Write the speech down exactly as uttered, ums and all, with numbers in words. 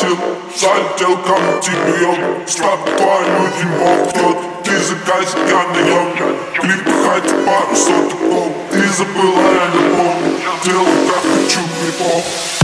пошил, залетел ко мне тебе, штаб твою дерьмо пьет. Ты заказик, я наем, клипы хати пару соток, ты забыла, я не помню. Делаю как хочу, не похуй.